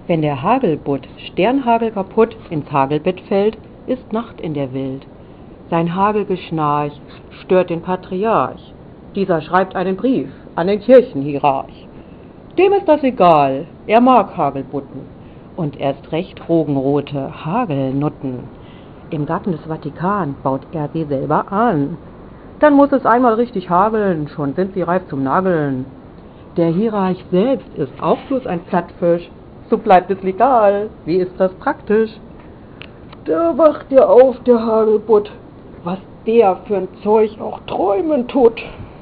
Wenn der Hagelbutt Sternhagel kaputt ins Hagelbett fällt, ist Nacht in der Welt. Sein Hagelgeschnarch stört den Patriarch. Dieser schreibt einen Brief an den Kirchenhierarch. Dem ist das egal, er mag Hagelbutten und erst recht rogenrote Hagelnutten. Im Garten des Vatikan baut er sie selber an. Dann muss es einmal richtig hageln, schon sind sie reif zum Nageln. Der Hierarch selbst ist auch bloß ein Plattfisch, so bleibt es legal, wie ist das praktisch? Da wacht er auf, der Hagelbutt, was der für'n Zeug auch träumen tut.